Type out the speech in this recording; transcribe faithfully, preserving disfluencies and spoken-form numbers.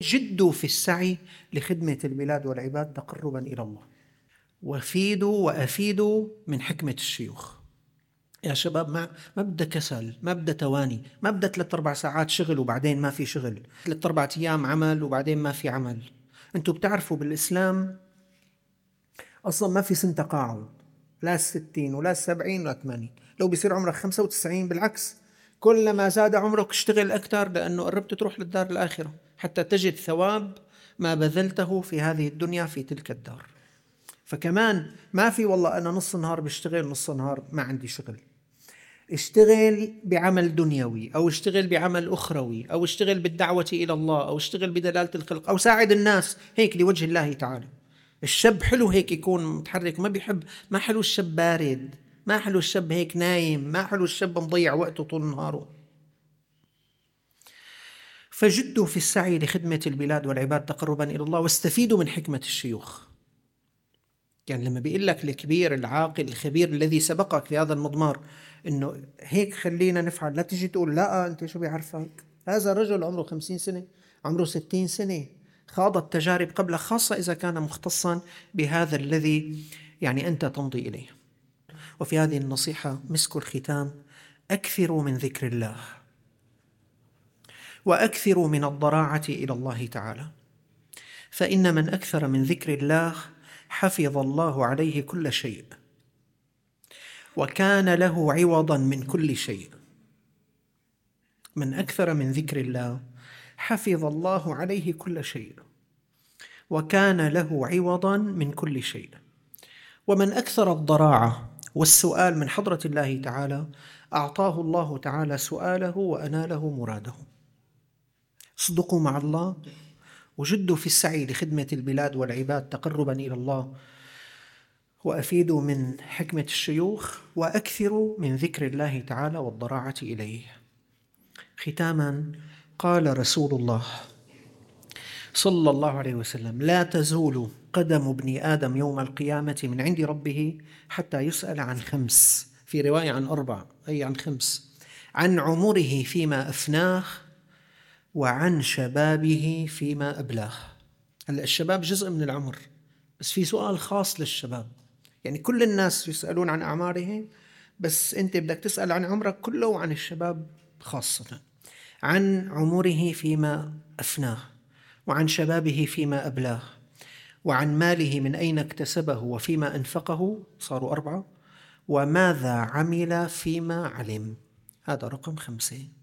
جدوا في السعي لخدمة البلاد والعباد تقربا إلى الله، وفيدوا وأفيدوا من حكمة الشيوخ. يا شباب، ما ما بدأ كسل، ما بدأ تواني، ما بدأ ثلاث أربع ساعات شغل وبعدين ما في شغل، ثلاث أربع أيام عمل وبعدين ما في عمل. أنتوا بتعرفوا بالإسلام أصلا ما في سن تقاعد، لا الستين ولا السبعين ولا الثمانين. لو بيصير عمرك خمسة وتسعين بالعكس، كلما زاد عمرك اشتغل أكثر، لأنه قربت تروح للدار الآخرة حتى تجد ثواب ما بذلته في هذه الدنيا في تلك الدار. فكمان ما في والله أنا نص النهار بشتغل نص النهار ما عندي شغل. اشتغل بعمل دنيوي، أو اشتغل بعمل أخروي، أو اشتغل بالدعوة إلى الله، أو اشتغل بدلالة الخلق، أو ساعد الناس هيك لوجه الله تعالى. الشاب حلو هيك يكون متحرك، ما بيحب، ما حلو الشاب بارد، ما حلو الشاب هيك نايم، ما حلو الشاب مضيع وقته طول نهاره. فجدوا في السعي لخدمة البلاد والعباد تقربا إلى الله، واستفيدوا من حكمة الشيوخ. يعني لما بيقول لك الكبير العاقل الخبير الذي سبقك في هذا المضمار إنه هيك خلينا نفعل، لا تجي تقول لا أنت شو بيعرفك. هذا الرجل عمره خمسين سنة، عمره ستين سنة، خاض التجارب قبل، خاصة إذا كان مختصا بهذا الذي يعني أنت تمضي إليه. وفي هذه النصيحة مسك الختام: أكثروا من ذكر الله، وأكثروا من الضراعة إلى الله تعالى، فإن من أكثر من ذكر الله حفظ الله عليه كل شيء، وكان له عوضا من كل شيء. من أكثر من ذكر الله حفظ الله عليه كل شيء، وكان له عوضا من كل شيء. ومن أكثر الضراعة والسؤال من حضرة الله تعالى أعطاه الله تعالى سؤاله وأناله مراده. صدقوا مع الله، وجدوا في السعي لخدمة البلاد والعباد تقربا إلى الله، وأفيدوا من حكمة الشيوخ، وأكثروا من ذكر الله تعالى والضراعة إليه. ختاما، قال رسول الله صلى الله عليه وسلم: لا تزول قدم ابن آدم يوم القيامة من عند ربه حتى يسأل عن خمس، في رواية عن أربع، أي عن خمس: عن عمره فيما أفناه، وعن شبابه فيما أبلاه. هلا الشباب جزء من العمر، بس في سؤال خاص للشباب. يعني كل الناس يسألون عن أعمارهم، بس أنت بدك تسأل عن عمرك كله وعن الشباب خاصة. عن عمره فيما أفناه، وعن شبابه فيما أبلاه، وعن ماله من أين اكتسبه وفيما أنفقه، صاروا أربعة، وماذا عمل فيما علم، هذا رقم خمسة.